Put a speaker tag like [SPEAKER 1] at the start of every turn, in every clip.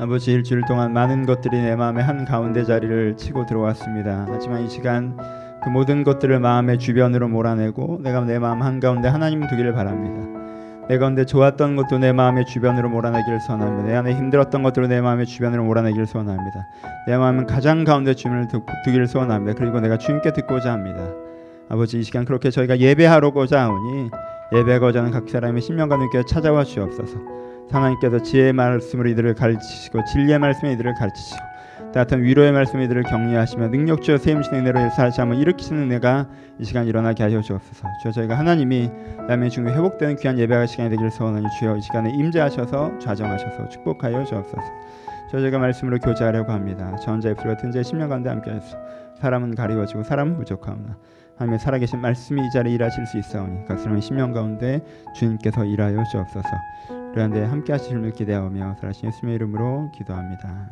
[SPEAKER 1] 아버지, 일주일 동안 많은 것들이 내 마음의 한가운데 자리를 치고 들어왔습니다. 하지만 이 시간 그 모든 것들을 마음의 주변으로 몰아내고 내가 내 마음 한가운데 하나님 두기를 바랍니다. 내 가운데 좋았던 것도 내 마음의 주변으로 몰아내기를 소원합니다. 내 안에 힘들었던 것들을 내 마음의 주변으로 몰아내기를 소원합니다. 내 마음은 가장 가운데 주님을 두기를 소원합니다. 그리고 내가 주님께 듣고자 합니다. 아버지, 이 시간 그렇게 저희가 예배하러고자 하오니 예배하고자 하는 각 사람의 심령과 눈께 찾아와 주옵소서. 하나님께서 지혜의 말씀으로 이들을 가르치시고 진리의 말씀으로 이들을 가르치시고 따뜻한 위로의 말씀으로 이들을 격려하시며 능력주여 세임신 은혜로 다시 한번 일으키시는 은혜가 이 시간 일어나게 하여 주옵소서. 주여, 저희가 하나님이 남의 중에 회복되는 귀한 예배가 시간이 되기를 소원하니 주여 이 시간에 임재하셔서 좌정하셔서 축복하여 주옵소서. 저희가 말씀으로 교제하려고 합니다. 저 혼자 입술 같은 제 심령 가운데 함께 하소서. 사람은 가리워지고 사람은 부족하오나 하나님의 살아계신 말씀이 이 자리에 일하실 수 있사오니 각 사람의 심령 가운데 주님께서 일하여 주옵소서. 그러한 데 함께 하시는 기대하오며 살아신 예수님의 이름으로 기도합니다.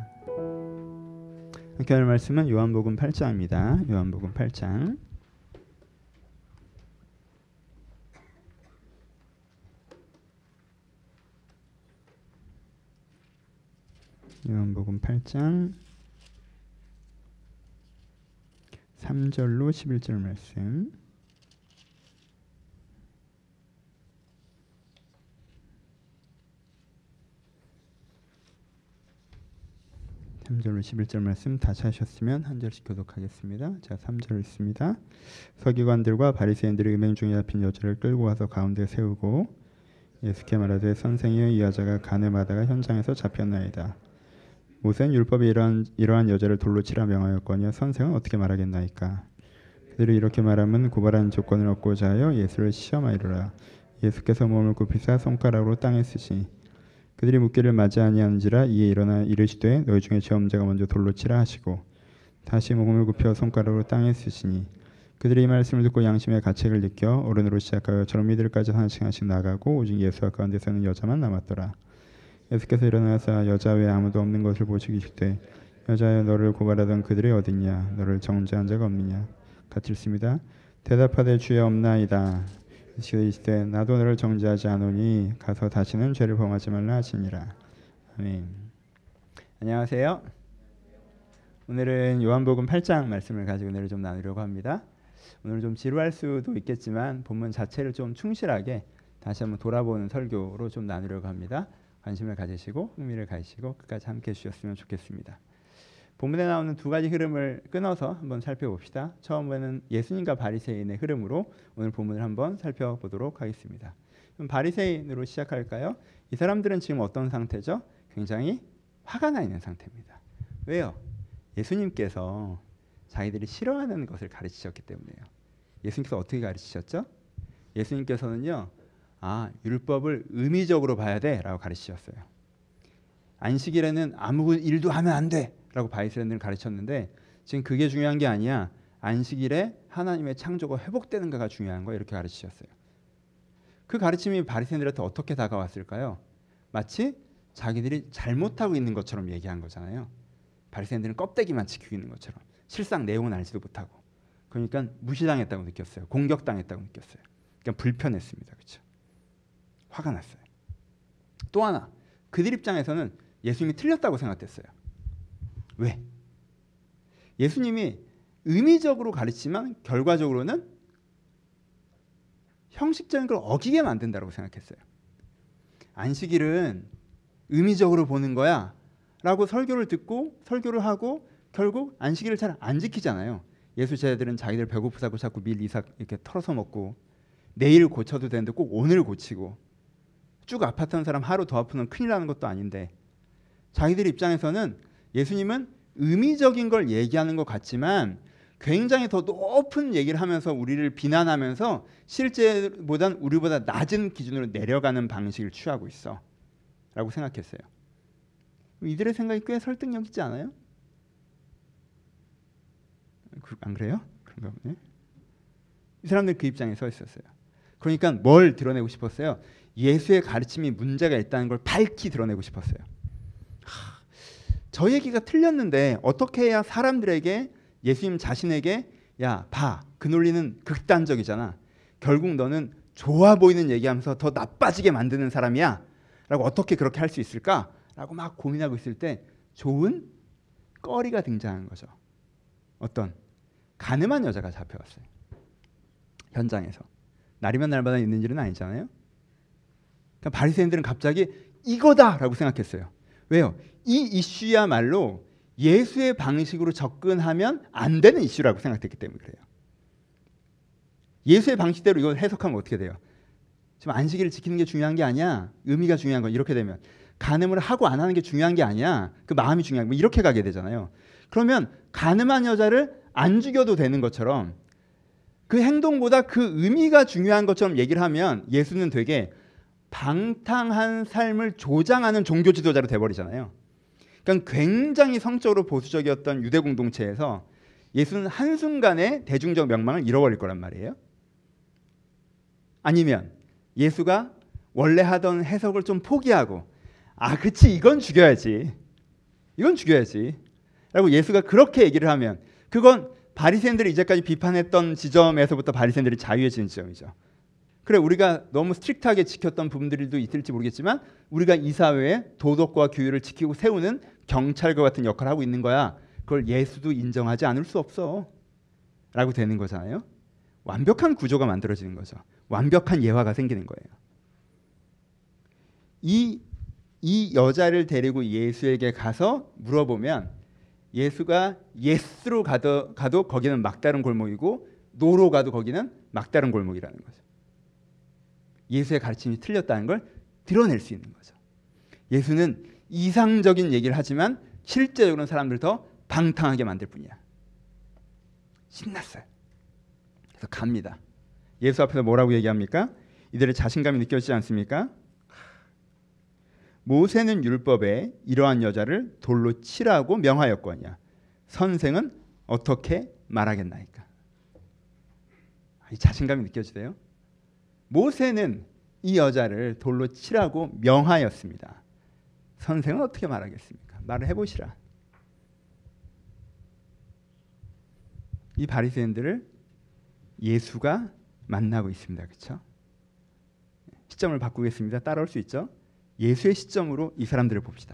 [SPEAKER 1] 함께 할 말씀은 요한복음 8장입니다. 요한복음 8장. 요한복음 8장 3절로 11절 말씀. (3절로 11절) 말씀 다 찾으셨으면 한 절씩 교독하겠습니다. 자, 3절 읽습니다. 서기관들과 바리새인들이 음행 중에 잡힌 여자를 끌고 와서 가운데 세우고 예수께 말하되 선생이여, 이 여자가 간음하다가 현장에서 잡혔나이다. 모세는 율법에 이러한 여자를 돌로 치라 명하였거니와 선생은 어떻게 말하겠나이까. 그들이 이렇게 말하면 고발하는 조건을 얻고자 하여 예수를 시험하리라. 예수께서 몸을 굽히사 손가락으로 땅에 쓰시니 그들이 묻기를 맞지 아니하는지라. 이에 일어나 이르시되 너희 중에 죄 없는 자가 먼저 돌로 치라 하시고 다시 몸을 굽혀 손가락으로 땅에 쓰시니 그들이 이 말씀을 듣고 양심의 가책을 느껴 어른으로 시작하여 젊은이들까지 하나씩 하나씩 나가고 오직 예수와 가운데서는 여자만 남았더라. 예수께서 일어나사 여자 외에 아무도 없는 것을 보시기 이르시되 여자여, 너를 고발하던 그들이 어딨냐? 너를 정죄한 자가 없느냐? 같이 읽습니다. 대답하되 주여 없나이다. 이르시되 나도 너를 정죄하지 않으니 가서 다시는 죄를 범하지 말라 하시니라. 아멘. 안녕하세요. 오늘은 요한복음 8장 말씀을 가지고 오늘 좀 나누려고 합니다. 오늘 좀 지루할 수도 있겠지만 본문 자체를 좀 충실하게 다시 한번 돌아보는 설교로 좀 나누려고 합니다. 관심을 가지시고 흥미를 가지시고 끝까지 함께 해주셨으면 좋겠습니다. 본문에 나오는 두 가지 흐름을 끊어서 한번 살펴봅시다. 처음에는 예수님과 바리새인의 흐름으로 오늘 본문을 한번 살펴보도록 하겠습니다. 그럼 바리새인으로 시작할까요? 이 사람들은 지금 어떤 상태죠? 굉장히 화가 나 있는 상태입니다. 왜요? 예수님께서 자기들이 싫어하는 것을 가르치셨기 때문에요. 예수님께서 어떻게 가르치셨죠? 예수님께서는요, 율법을 의미적으로 봐야 돼 라고 가르치셨어요. 안식일에는 아무 일도 하면 안 돼 라고 바리새인들은 가르쳤는데 지금 그게 중요한 게 아니야. 안식일에 하나님의 창조가 회복되는가가 중요한 거, 이렇게 가르치셨어요. 그 가르침이 바리새인들한테 어떻게 다가왔을까요? 마치 자기들이 잘못하고 있는 것처럼 얘기한 거잖아요. 바리새인들은 껍데기만 지키고 있는 것처럼 실상 내용은 알지도 못하고. 그러니까 무시당했다고 느꼈어요. 공격당했다고 느꼈어요. 그러니까 불편했습니다. 그렇죠? 화가 났어요. 또 하나, 그들 입장에서는 예수님이 틀렸다고 생각했어요. 왜? 예수님이 의미적으로 가르치지만 결과적으로는 형식적인 걸 어기게 만든다고 생각했어요. 안식일은 의미적으로 보는 거야 라고 설교를 듣고 설교를 하고 결국 안식일을 잘 안 지키잖아요. 예수 제자들은 자기들 배고프다고 자꾸 밀 이삭 이렇게 털어서 먹고 내일 고쳐도 되는데 꼭 오늘 고치고 쭉 아팠던 사람 하루 더 아프면 큰일 나는 것도 아닌데 자기들 입장에서는 예수님은 의미적인 걸 얘기하는 것 같지만 굉장히 더 높은 얘기를 하면서 우리를 비난하면서 실제보단 우리보다 낮은 기준으로 내려가는 방식을 취하고 있어 라고 생각했어요. 이들의 생각이 꽤 설득력 있지 않아요? 안 그래요? 그런가 보네. 이 사람들 그 입장에 서 있었어요. 그러니까 뭘 드러내고 싶었어요? 예수의 가르침이 문제가 있다는 걸 밝히 드러내고 싶었어요. 저 얘기가 틀렸는데 어떻게 해야 사람들에게, 예수님 자신에게 야, 봐, 그 논리는 극단적이잖아. 결국 너는 좋아 보이는 얘기하면서 더 나빠지게 만드는 사람이야 라고 어떻게 그렇게 할 수 있을까? 라고 막 고민하고 있을 때 좋은 거리가 등장한 거죠. 어떤 가늠한 여자가 잡혀왔어요. 현장에서. 날이면 날마다 있는 일은 아니잖아요. 그러니까 바리새인들은 갑자기 이거다라고 생각했어요. 왜요? 이 이슈야말로 예수의 방식으로 접근하면 안 되는 이슈라고 생각했기 때문에 그래요. 예수의 방식대로 이걸 해석하면 어떻게 돼요? 지금 안식일을 지키는 게 중요한 게 아니야. 의미가 중요한 건 이렇게 되면 간음을 하고 안 하는 게 중요한 게 아니야. 그 마음이 중요한 거 이렇게 가게 되잖아요. 그러면 간음한 여자를 안 죽여도 되는 것처럼 그 행동보다 그 의미가 중요한 것처럼 얘기를 하면 예수는 되게 방탕한 삶을 조장하는 종교 지도자로 돼버리잖아요. 그러니까 굉장히 성적으로 보수적이었던 유대 공동체에서 예수는 한순간에 대중적 명망을 잃어버릴 거란 말이에요. 아니면 예수가 원래 하던 해석을 좀 포기하고 그치 이건 죽여야지. 이건 죽여야지. 라고 예수가 그렇게 얘기를 하면 그건 바리새인들이 이제까지 비판했던 지점에서부터 바리새인들이 자유해지는 지점이죠. 그래 우리가 너무 스트릭트하게 지켰던 부분들도 있을지 모르겠지만 우리가 이 사회에 도덕과 규율을 지키고 세우는 경찰과 같은 역할을 하고 있는 거야. 그걸 예수도 인정하지 않을 수 없어. 라고 되는 거잖아요. 완벽한 구조가 만들어지는 거죠. 완벽한 예화가 생기는 거예요. 이 여자를 데리고 예수에게 가서 물어보면 예수가 예스로 가도 거기는 막다른 골목이고 노로 가도 거기는 막다른 골목이라는 거죠. 예수의 가르침이 틀렸다는 걸 드러낼 수 있는 거죠. 예수는 이상적인 얘기를 하지만 실제적으로는 사람들 더 방탕하게 만들 뿐이야. 신났어요. 그래서 갑니다. 예수 앞에서 뭐라고 얘기합니까? 이들의 자신감이 느껴지지 않습니까? 모세는 율법에 이러한 여자를 돌로 치라고 명하였거니와 선생은 어떻게 말하겠나이까? 이 자신감이 느껴지세요? 모세는 이 여자를 돌로 치라고 명하였습니다. 선생은 어떻게 말하겠습니까? 말을 해보시라. 이 바리새인들을 예수가 만나고 있습니다. 그렇죠? 시점을 바꾸겠습니다. 따라올 수 있죠? 예수의 시점으로 이 사람들을 봅시다.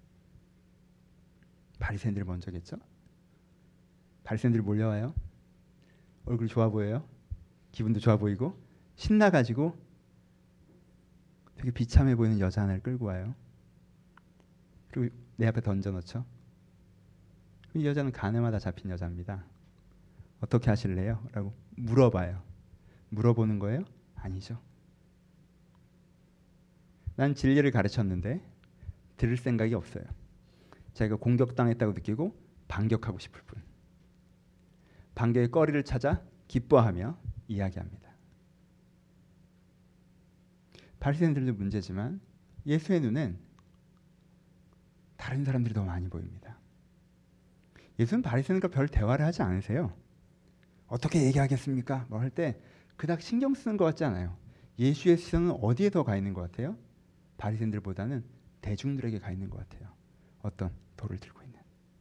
[SPEAKER 1] 바리새인들이 먼저겠죠? 바리새인들이 몰려와요. 얼굴 좋아 보여요. 기분도 좋아 보이고 신나가지고 되게 비참해 보이는 여자 하나를 끌고 와요. 그리고 내 앞에 던져놓죠. 이 여자는 간음하다 잡힌 여자입니다. 어떻게 하실래요? 라고 물어봐요. 물어보는 거예요? 아니죠. 난 진리를 가르쳤는데 들을 생각이 없어요. 자기가 공격당했다고 느끼고 반격하고 싶을 뿐. 반격의 거리를 찾아 기뻐하며 이야기합니다. 바리새인들도 문제지만 예수의 눈엔 다른 사람들이 더 많이 보입니다. 예수는 바리새인과 별 대화를 하지 않으세요. 어떻게 얘기하겠습니까? 뭐 할 때 그닥 신경 쓰는 것 같지 않아요. 예수의 시선은 어디에 더 가 있는 것 같아요? 바리새인들보다는 대중들에게 가 있는 것 같아요. 어떤 돌을 들고 있는.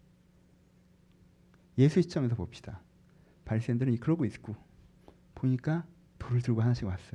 [SPEAKER 1] 예수 시점에서 봅시다. 바리새인들은 그러고 있고 보니까 돌을 들고 하나씩 왔어요.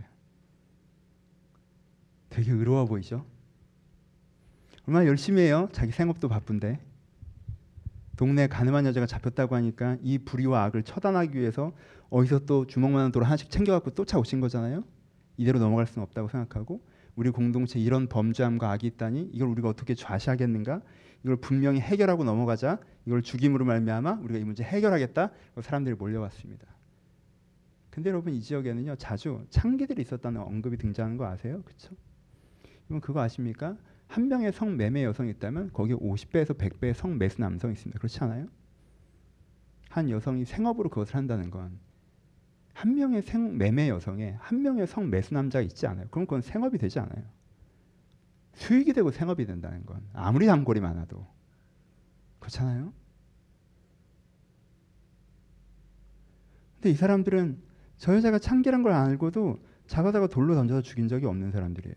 [SPEAKER 1] 되게 의로워 보이죠? 얼마나 열심히 해요. 자기 생업도 바쁜데. 동네 가늠한 여자가 잡혔다고 하니까 이 불의와 악을 처단하기 위해서 어디서 또 주먹만한 돌을 하나씩 챙겨갖고 쫓아오신 거잖아요. 이대로 넘어갈 수는 없다고 생각하고 우리 공동체에 이런 범죄함과 악이 있다니 이걸 우리가 어떻게 좌시하겠는가? 이걸 분명히 해결하고 넘어가자. 이걸 죽임으로 말미암아 우리가 이 문제 해결하겠다. 사람들이 몰려왔습니다. 근데 여러분 이 지역에는요 자주 창기들이 있었다는 언급이 등장하는 거 아세요? 그렇죠? 여러분 그거 아십니까? 한 명의 성매매 여성이 있다면 거기에 50배에서 100배의 성매수 남성이 있습니다. 그렇지 않아요? 한 여성이 생업으로 그것을 한다는 건 한 명의 성매매 여성에 한 명의 성매수 남자가 있지 않아요. 그럼 그건 생업이 되지 않아요. 수익이 되고 생업이 된다는 건 아무리 단골이 많아도 그렇잖아요. 근데 이 사람들은 저 여자가 창기란 걸 알고도 잡아다가 돌로 던져서 죽인 적이 없는 사람들이에요.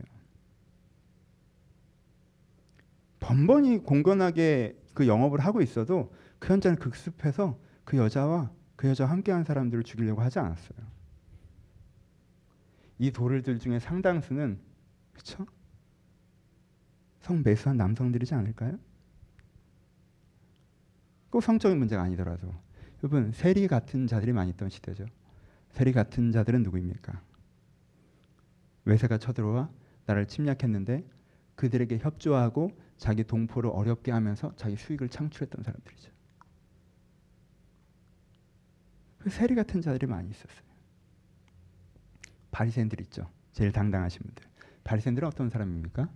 [SPEAKER 1] 번번이 공건하게 그 영업을 하고 있어도 그 현장을 극습해서 그 여자와 함께한 사람들을 죽이려고 하지 않았어요. 이 돌을 들 중에 상당수는 그렇죠? 성매수한 남성들이지 않을까요? 꼭 성적인 문제가 아니더라도. 여러분, 세리 같은 자들이 많이 있던 시대죠. 세리 같은 자들은 누구입니까? 외세가 쳐들어와 나라를 침략했는데 그들에게 협조하고 자기 동포를 어렵게 하면서 자기 수익을 창출했던 사람들이죠. 그 세리 같은 자들이 많이 있었어요. 바리새인들 있죠. 제일 당당하신 분들. 바리새인들은 어떤 사람입니까?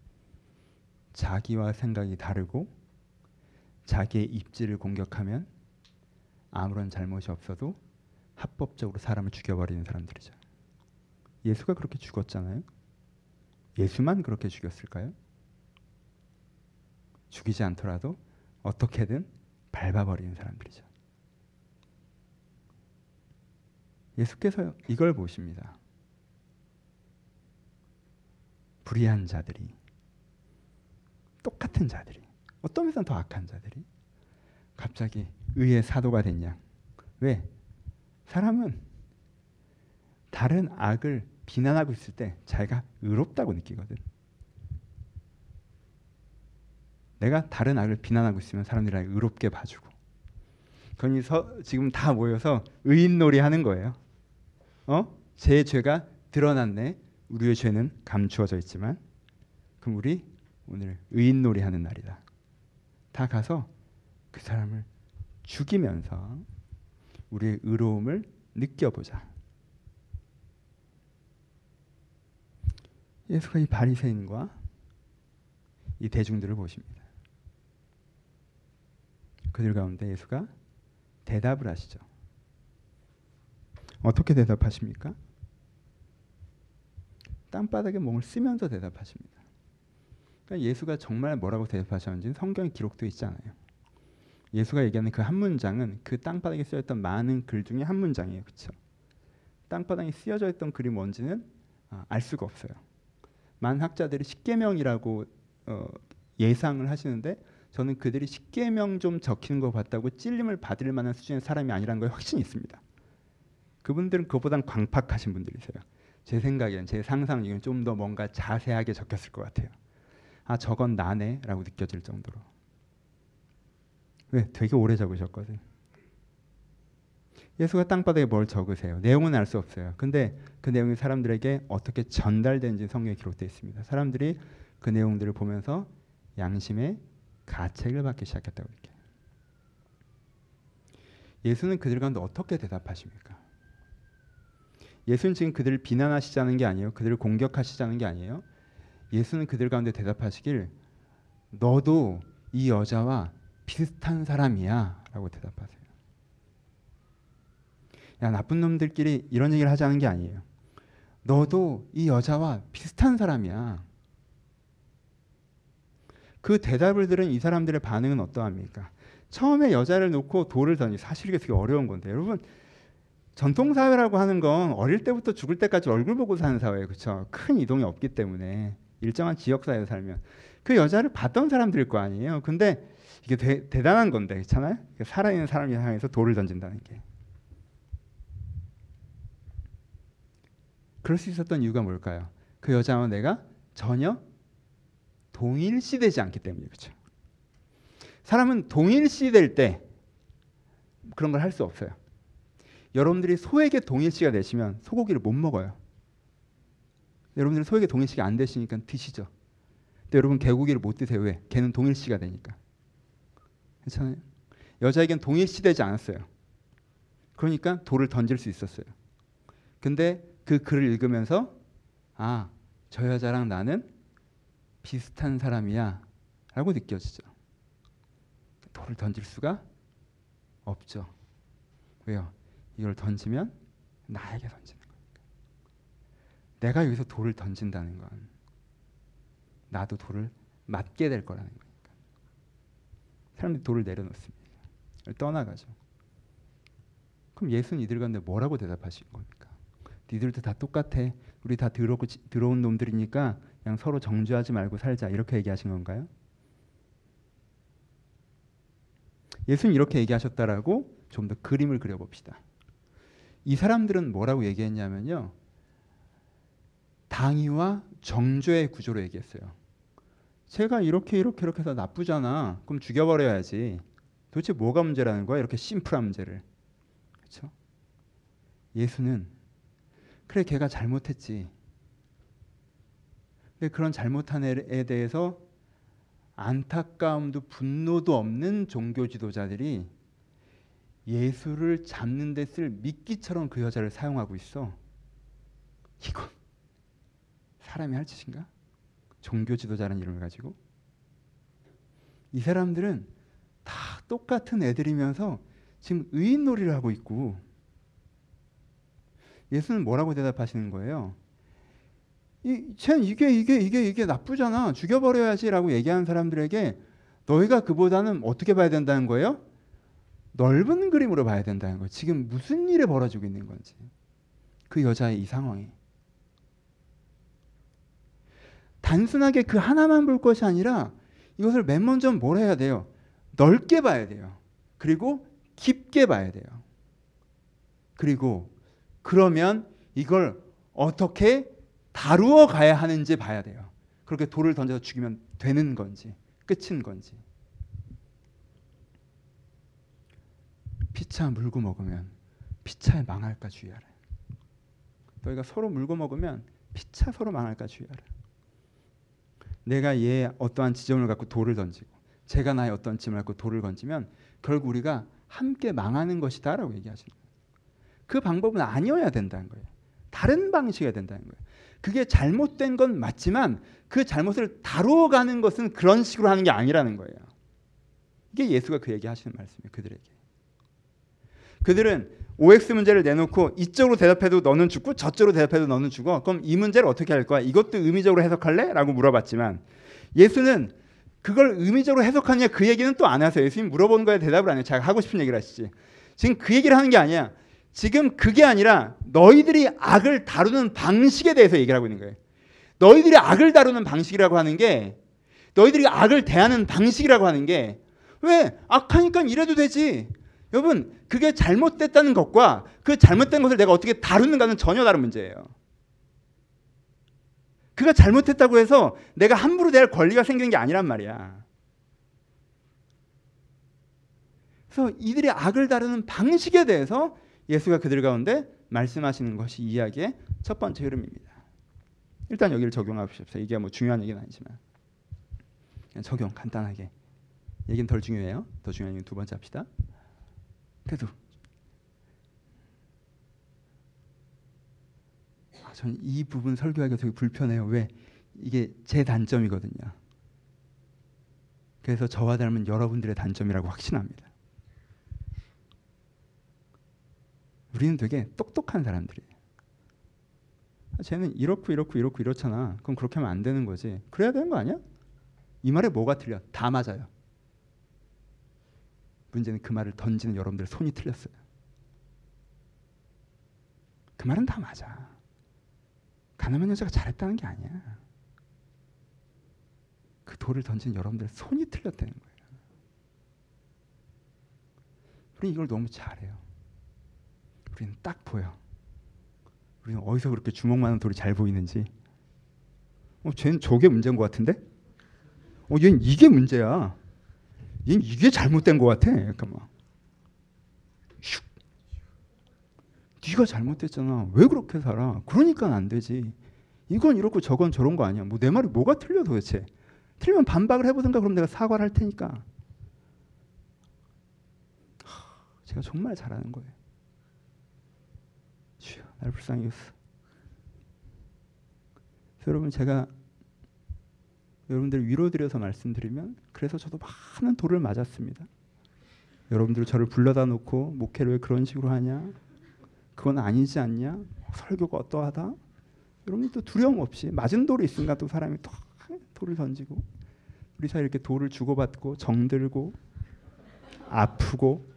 [SPEAKER 1] 자기와 생각이 다르고 자기의 입지를 공격하면 아무런 잘못이 없어도 합법적으로 사람을 죽여버리는 사람들이죠. 예수가 그렇게 죽었잖아요. 예수만 그렇게 죽였을까요? 죽이지 않더라도 어떻게든 밟아버리는 사람들이죠. 예수께서 이걸 보십니다. 불의한 자들이, 똑같은 자들이, 어떤 면에서는 더 악한 자들이 갑자기 의의 사도가 됐냐? 왜? 사람은 다른 악을 비난하고 있을 때 자기가 의롭다고 느끼거든. 내가 다른 악을 비난하고 있으면 사람들이 나를 의롭게 봐주고. 그러니 지금 다 모여서 의인놀이 하는 거예요. 제 죄가 드러났네. 우리의 죄는 감추어져 있지만 그럼 우리 오늘 의인놀이 하는 날이다. 다 가서 그 사람을 죽이면서 우리의 의로움을 느껴보자. 예수가 이 바리새인과 이 대중들을 보십니다. 그들 가운데 예수가 대답을 하시죠. 어떻게 대답하십니까? 땅바닥에 몸을 쓰면서 대답하십니다. 그러니까 예수가 정말 뭐라고 대답하셨는지는 성경에 기록되어 있지 않아요. 예수가 얘기하는 그 한 문장은 그 땅바닥에 쓰여있던 많은 글 중에 한 문장이에요. 그렇죠? 땅바닥에 쓰여져 있던 글이 뭔지는 알 수가 없어요. 많은 학자들이 십계명이라고 예상을 하시는데 저는 그들이 십계명 좀 적히는 거 봤다고 찔림을 받을 만한 수준의 사람이 아니라는 거에 확신이 있습니다. 그분들은 그것보단 광팍하신 분들이세요. 제 생각엔, 제 상상 중에 좀 더 뭔가 자세하게 적혔을 것 같아요. 아, 저건 나네 라고 느껴질 정도로. 왜? 되게 오래 적으셨거든. 예수가 땅바닥에 뭘 적으세요? 내용은 알 수 없어요. 근데 그 내용이 사람들에게 어떻게 전달되는지 성경에 기록되어 있습니다. 사람들이 그 내용들을 보면서 양심의 가책을 받기 시작했다고 이렇게. 예수는 그들 가운데 어떻게 대답하십니까? 예수는 지금 그들을 비난하시자는 게 아니에요. 그들을 공격하시자는 게 아니에요. 예수는 그들 가운데 대답하시길 너도 이 여자와 비슷한 사람이야 라고 대답하세요. 야, 나쁜 놈들끼리 이런 얘기를 하자는 게 아니에요. 너도 이 여자와 비슷한 사람이야. 그 대답을 들은 이 사람들의 반응은 어떠합니까? 처음에 여자를 놓고 돌을 던지, 사실 이게 되게 어려운 건데 여러분, 전통사회라고 하는 건 어릴 때부터 죽을 때까지 얼굴 보고 사는 사회예요. 그렇죠? 큰 이동이 없기 때문에 일정한 지역사회에 살면 그 여자를 봤던 사람들일 거 아니에요. 근데 이게 대단한 건데, 그렇잖아요? 살아있는 사람이 향해서 돌을 던진다는 게. 그럴 수 있었던 이유가 뭘까요? 그 여자와 내가 전혀 동일시되지 않기 때문이에요. 그렇죠? 사람은 동일시될 때 그런 걸 할 수 없어요. 여러분들이 소에게 동일시가 되시면 소고기를 못 먹어요. 여러분들이 소에게 동일시가 안 되시니까 드시죠. 근데 여러분 개고기를 못 드세요. 왜? 걔는 동일시가 되니까. 괜찮아요? 여자에겐 동일시되지 않았어요. 그러니까 돌을 던질 수 있었어요. 근데 그 글을 읽으면서 아, 저 여자랑 나는 비슷한 사람이야 라고 느껴지죠. 돌을 던질 수가 없죠. 왜요? 이걸 던지면 나에게 던지는 거니까. 내가 여기서 돌을 던진다는 건 나도 돌을 맞게 될 거라는 거니까. 사람들이 돌을 내려놓습니다. 떠나가죠. 그럼 예수는 이들 가운데 뭐라고 대답하신 겁니까? 니들도 다 똑같아. 우리 다 더러운 놈들이니까 그냥 서로 정죄하지 말고 살자. 이렇게 얘기하신 건가요? 예수는 이렇게 얘기하셨다라고 좀 더 그림을 그려봅시다. 이 사람들은 뭐라고 얘기했냐면요. 당위와 정죄의 구조로 얘기했어요. 쟤가 이렇게 해서 나쁘잖아. 그럼 죽여버려야지. 도대체 뭐가 문제라는 거야? 이렇게 심플한 문제를. 그렇죠? 예수는 그래 걔가 잘못했지. 근데 그런 잘못한 애에 대해서 안타까움도 분노도 없는 종교 지도자들이 예수를 잡는 데 쓸 미끼처럼 그 여자를 사용하고 있어. 이건 사람이 할 짓인가? 종교 지도자라는 이름을 가지고. 이 사람들은 다 똑같은 애들이면서 지금 의인놀이를 하고 있고, 예수는 뭐라고 대답하시는 거예요? 쟤는 이게 나쁘잖아. 죽여버려야지라고 얘기하는 사람들에게 너희가 그보다는 어떻게 봐야 된다는 거예요? 넓은 그림으로 봐야 된다는 거예요. 지금 무슨 일이 벌어지고 있는 건지. 그 여자의 이 상황이. 단순하게 그 하나만 볼 것이 아니라 이것을 맨 먼저 뭘 해야 돼요? 넓게 봐야 돼요. 그리고 깊게 봐야 돼요. 그리고 그러면 이걸 어떻게 다루어 가야 하는지 봐야 돼요. 그렇게 돌을 던져서 죽이면 되는 건지 끝인 건지. 피차 물고 먹으면 피차에 망할까 주의하라. 너희가 서로 물고 먹으면 피차 서로 망할까 주의하라. 내가 얘의 어떠한 지점을 갖고 돌을 던지고 제가 나의 어떤 지점을 갖고 돌을 던지면 결국 우리가 함께 망하는 것이다 라고 얘기하시는 거예요. 그 방법은 아니어야 된다는 거예요. 다른 방식이어야 된다는 거예요. 그게 잘못된 건 맞지만 그 잘못을 다루어가는 것은 그런 식으로 하는 게 아니라는 거예요. 이게 예수가 그 얘기하시는 말씀이에요. 그들에게. 그들은 OX 문제를 내놓고 이쪽으로 대답해도 너는 죽고 저쪽으로 대답해도 너는 죽어. 그럼 이 문제를 어떻게 할 거야? 이것도 의미적으로 해석할래? 라고 물어봤지만 예수는 그걸 의미적으로 해석하느냐 그 얘기는 또 안 하세요. 예수님 물어보는 거에 대답을 안 해요. 자기가 하고 싶은 얘기를 하시지. 지금 그 얘기를 하는 게 아니야. 지금 그게 아니라 너희들이 악을 다루는 방식에 대해서 얘기를 하고 있는 거예요. 너희들이 악을 다루는 방식이라고 하는 게 너희들이 악을 대하는 방식이라고 하는 게 왜? 악하니까 이래도 되지. 여러분 그게 잘못됐다는 것과 그 잘못된 것을 내가 어떻게 다루는가는 전혀 다른 문제예요. 그가 잘못했다고 해서 내가 함부로 대할 권리가 생기는 게 아니란 말이야. 그래서 이들이 악을 다루는 방식에 대해서 예수가 그들 가운데 말씀하시는 것이 이야기의 첫 번째 흐름입니다. 일단 여기를 적용해 보십시오. 이게 뭐 중요한 얘기는 아니지만 그냥 적용 간단하게. 얘기는 덜 중요해요. 더 중요한 얘기는 두 번째 합시다. 그래도 저는 이 부분 설교하기가 되게 불편해요. 왜? 이게 제 단점이거든요. 그래서 저와 닮은 여러분들의 단점이라고 확신합니다. 우리는 되게 똑똑한 사람들이에요. 쟤는 이렇잖아. 그럼 그렇게 하면 안 되는 거지. 그래야 되는 거 아니야? 이 말에 뭐가 틀려? 다 맞아요. 문제는 그 말을 던지는 여러분들의 손이 틀렸어요. 그 말은 다 맞아. 가늠한 여자가 잘했다는 게 아니야. 그 돌을 던지는 여러분들의 손이 틀렸다는 거예요. 우리 이걸 너무 잘해요. 우리는 딱 보여. 우리는 어디서 그렇게 주먹 많은 돌이 잘 보이는지. 쟤는 저게 문제인 것 같은데? 얘는 이게 문제야. 얘는 이게 잘못된 것 같아. 약간 막. 슉. 네가 잘못됐잖아. 왜 그렇게 살아? 그러니까 안 되지. 이건 이렇고 저건 저런 거 아니야. 뭐 내 말이 뭐가 틀려 도대체? 틀리면 반박을 해보든가. 그럼 내가 사과를 할 테니까. 제가 정말 잘하는 거예요. 주여, 날 불쌍히 여기서. 여러분 제가 여러분들 위로드려서 말씀드리면 그래서 저도 많은 돌을 맞았습니다. 여러분들 저를 불러다 놓고 목회를 왜 그런 식으로 하냐? 그건 아니지 않냐? 설교가 어떠하다? 여러분 또 두려움 없이 맞은 돌이 있으니까 또 사람이 또 돌을 던지고 우리 사이 이렇게 돌을 주고받고 정들고 아프고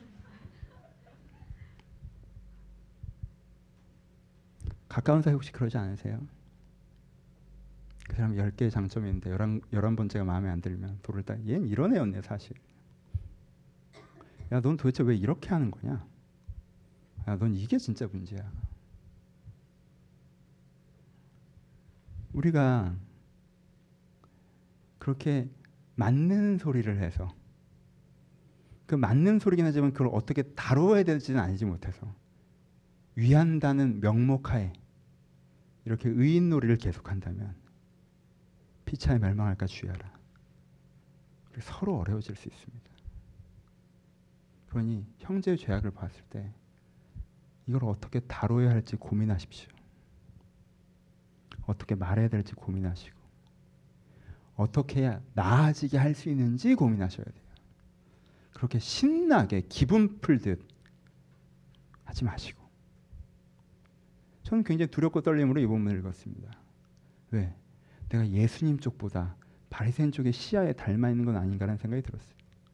[SPEAKER 1] 가까운 사이 혹시 그러지 않으세요? 그 사람 10개의 장점이 있는데 11번째가 마음에 안 들면 돌을 딱 얘는 이런 애였네 사실. 야, 넌 도대체 왜 이렇게 하는 거냐? 야, 넌 이게 진짜 문제야. 우리가 그렇게 맞는 소리를 해서, 그 맞는 소리긴 하지만 그걸 어떻게 다뤄야 될지는 알지 못해서 위한다는 명목하에 이렇게 의인놀이를 계속한다면 피차에 멸망할까 주의하라. 서로 어려워질 수 있습니다. 그러니 형제의 죄악을 봤을 때 이걸 어떻게 다뤄야 할지 고민하십시오. 어떻게 말해야 될지 고민하시고 어떻게 해야 나아지게 할 수 있는지 고민하셔야 돼요. 그렇게 신나게 기분 풀듯 하지 마시고. 저는 굉장히 두렵고 떨림으로 이 본문을 읽었습니다. 왜? 내가 예수님 쪽보다 바리새인 쪽의 시야에 닮아 있는 건 아닌가라는 생각이 들었어요.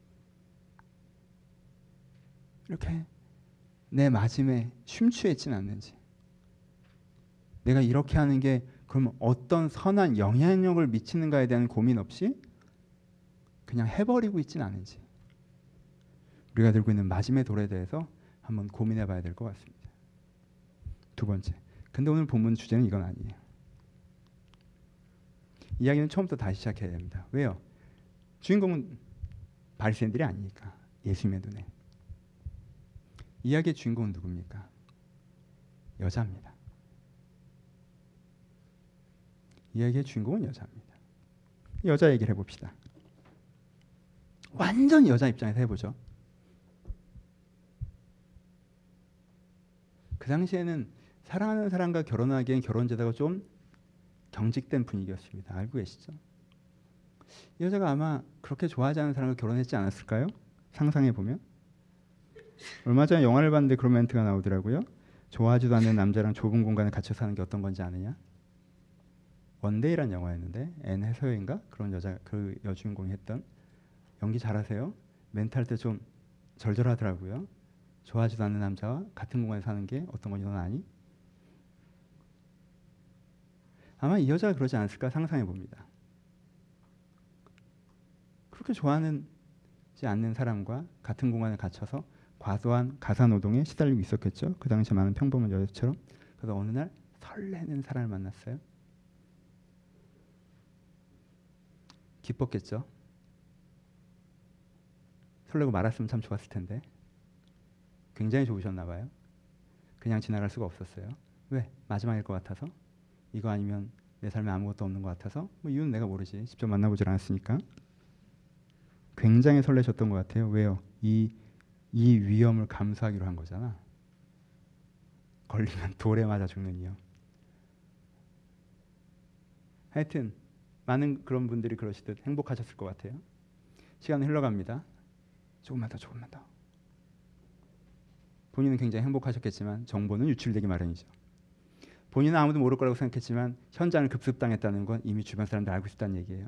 [SPEAKER 1] 이렇게 내 맞음에 심취했지는 않는지, 내가 이렇게 하는 게 그러면 어떤 선한 영향력을 미치는가에 대한 고민 없이 그냥 해버리고 있지는 않은지, 우리가 들고 있는 맞음의 돌에 대해서 한번 고민해 봐야 될 것 같습니다. 두 번째, 근데 오늘 본문 주제는 이건 아니에요. 이야기는 처음부터 다시 시작해야 됩니다. 왜요? 주인공은 바리새인들이 아니니까. 예수님의 눈에. 이야기의 주인공은 누굽니까? 여자입니다. 이야기의 주인공은 여자입니다. 여자 얘기를 해봅시다. 완전 여자 입장에서 해보죠. 그 당시에는 사랑하는 사람과 결혼하기엔 결혼 제도가 좀 경직된 분위기였습니다. 알고 계시죠? 이 여자가 아마 그렇게 좋아하지 않는 사람과 결혼했지 않았을까요? 상상해 보면. 얼마 전에 영화를 봤는데 그런 멘트가 나오더라고요. 좋아하지도 않는 남자랑 좁은 공간에 갇혀 사는 게 어떤 건지 아느냐? 원데이란 영화였는데 앤 해서웨이인가? 그런 여자, 그 여주인공이 했던. 연기 잘하세요. 멘트할 때 좀 절절하더라고요. 좋아하지도 않는 남자와 같은 공간에 사는 게 어떤 건지 넌 아니? 아마 이 여자가 그러지 않았을까 상상해 봅니다. 그렇게 좋아하지 않는 사람과 같은 공간에 갇혀서 과도한 가사노동에 시달리고 있었겠죠. 그 당시 많은 평범한 여자처럼. 그래서 어느 날 설레는 사람을 만났어요. 기뻤겠죠. 설레고 말았으면 참 좋았을 텐데. 굉장히 좋으셨나 봐요. 그냥 지나갈 수가 없었어요. 왜? 마지막일 것 같아서? 이거 아니면 내 삶에 아무것도 없는 것 같아서? 뭐 이유는 내가 모르지. 직접 만나보질 않았으니까. 굉장히 설레셨던 것 같아요. 왜요? 이 위험을 감수하기로 한 거잖아. 걸리면 돌에 맞아 죽는 위험. 하여튼 많은 그런 분들이 그러시듯 행복하셨을 것 같아요. 시간은 흘러갑니다. 조금만 더, 조금만 더. 본인은 굉장히 행복하셨겠지만 정보는 유출되기 마련이죠. 본인은 아무도 모를 거라고 생각했지만 현장을 급습당했다는 건 이미 주변 사람들 알고 있다는 얘기예요.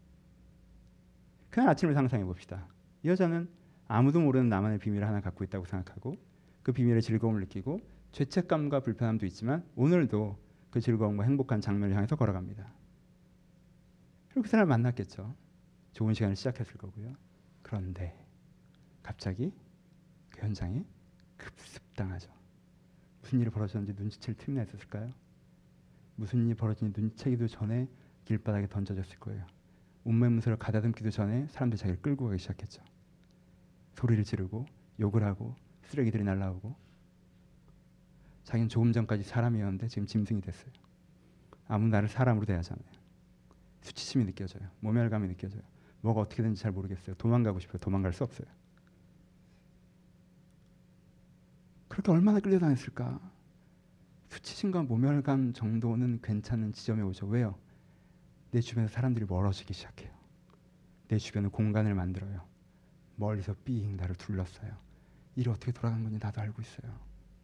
[SPEAKER 1] 그날 아침을 상상해 봅시다. 이 여자는 아무도 모르는 나만의 비밀을 하나 갖고 있다고 생각하고 그 비밀의 즐거움을 느끼고 죄책감과 불편함도 있지만 오늘도 그 즐거움과 행복한 장면을 향해서 걸어갑니다. 그리고 그 사람을 만났겠죠. 좋은 시간을 시작했을 거고요. 그런데 갑자기 그 현장에 급습당하죠. 무슨 일이 벌어졌는지 눈치챌 틈이나 있었을까요? 무슨 일이 벌어진지 눈치채기도 전에 길바닥에 던져졌을 거예요. 옷매무새를 가다듬기도 전에 사람들이 자기를 끌고 가기 시작했죠. 소리를 지르고 욕을 하고 쓰레기들이 날라오고. 자기는 조금 전까지 사람이었는데 지금 짐승이 됐어요. 아무 나를 사람으로 대하지 않아요. 수치심이 느껴져요. 모멸감이 느껴져요. 뭐가 어떻게 되는지 잘 모르겠어요. 도망가고 싶어요. 도망갈 수 없어요. 그렇게 얼마나 끌려다녔을까? 수치심과 모멸감 정도는 괜찮은 지점에 오죠. 왜요? 내 주변에서 사람들이 멀어지기 시작해요. 내 주변에 공간을 만들어요. 멀리서 삥 나를 둘러싸요. 일이 어떻게 돌아가는 건지 나도 알고 있어요.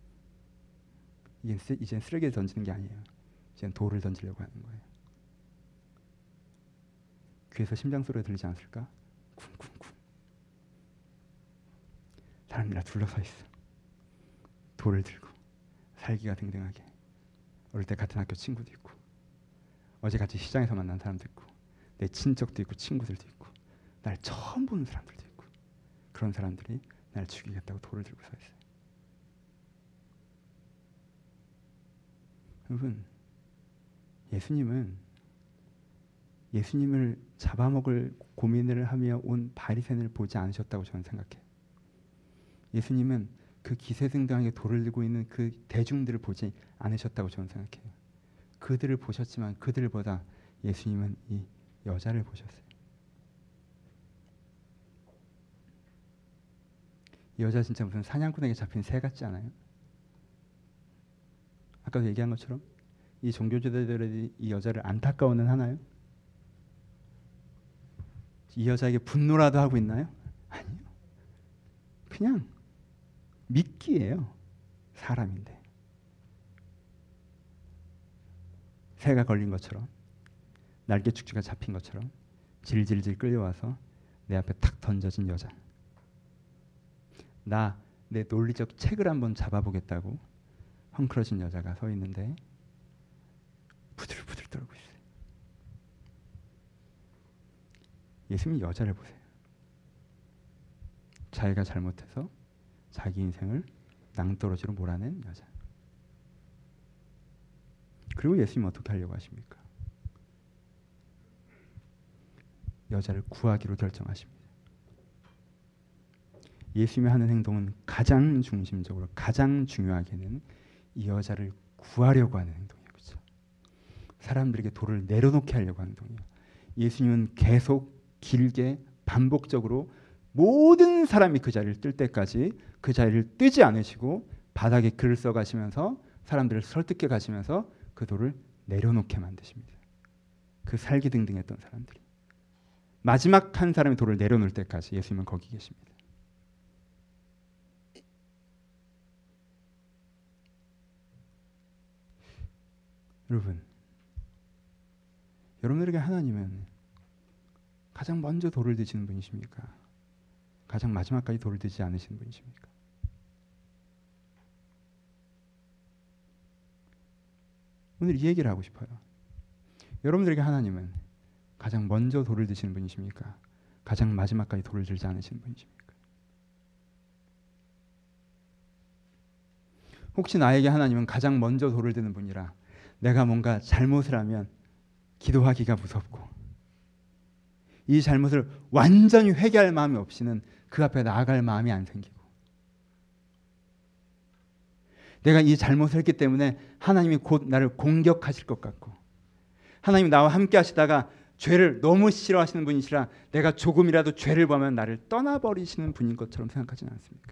[SPEAKER 1] 이젠 쓰레기를 던지는 게 아니에요. 이젠 돌을 던지려고 하는 거예요. 귀에서 심장 소리가 들리지 않았을까? 쿵쿵쿵. 사람들이 나 둘러서 있어. 돌을 들고 살기가 등등하게. 어릴 때 같은 학교 친구도 있고 어제 같이 시장에서 만난 사람도 있고 내 친척도 있고 친구들도 있고 날 처음 보는 사람들도 있고 그런 사람들이 날 죽이겠다고 돌을 들고 서 있어요. 여러분, 예수님은 예수님을 잡아먹을 고민을 하며 온 바리새인을 보지 않으셨다고 저는 생각해요. 예수님은 그 기세등등하게 돌을 들고 있는 그 대중들을 보지 않으셨다고 저는 생각해요. 그들을 보셨지만 그들보다 예수님은 이 여자를 보셨어요. 이 여자 진짜 무슨 사냥꾼에게 잡힌 새 같지 않아요? 아까도 얘기한 것처럼 이 종교지도자들이 이 여자를 안타까워는 하나요? 이 여자에게 분노라도 하고 있나요? 아니요. 그냥 미끼예요. 사람인데. 새가 걸린 것처럼, 날개 축지가 잡힌 것처럼 질질질 끌려와서 내 앞에 탁 던져진 여자. 내 논리적 책을 한번 잡아보겠다고 헝클어진 여자가 서 있는데 부들부들 떨고 있어요. 예수님 여자를 보세요. 자기가 잘못해서 자기 인생을 낭떠러지로 몰아낸 여자. 그리고 예수님 어떻게 하려고 하십니까? 여자를 구하기로 결정하십니다. 예수님이 하는 행동은 가장 중심적으로 가장 중요하게는 이 여자를 구하려고 하는 행동이에요. 그렇죠? 사람들에게 돌을 내려놓게 하려고 하는 행동이에요. 예수님은 계속 길게 반복적으로 모든 사람이 그 자리를 뜰 때까지 그 자리를 뜨지 않으시고 바닥에 글을 써가시면서 사람들을 설득해 가시면서 그 돌을 내려놓게 만드십니다. 그 살기등등했던 사람들이 마지막 한 사람이 돌을 내려놓을 때까지 예수님은 거기 계십니다. 여러분들에게 하나님은 가장 먼저 돌을 드시는 분이십니까? 가장 마지막까지 돌을 드지 않으시는 분이십니까? 오늘 이 얘기를 하고 싶어요. 여러분들에게 하나님은 가장 먼저 돌을 드시는 분이십니까? 가장 마지막까지 돌을 들지 않으시는 분이십니까? 혹시 나에게 하나님은 가장 먼저 돌을 드는 분이라 내가 뭔가 잘못을 하면 기도하기가 무섭고 이 잘못을 완전히 회개할 마음이 없이는 그 앞에 나아갈 마음이 안 생기고 내가 이 잘못을 했기 때문에 하나님이 곧 나를 공격하실 것 같고 하나님이 나와 함께 하시다가 죄를 너무 싫어하시는 분이시라 내가 조금이라도 죄를 범하면 나를 떠나버리시는 분인 것처럼 생각하지는 않습니까?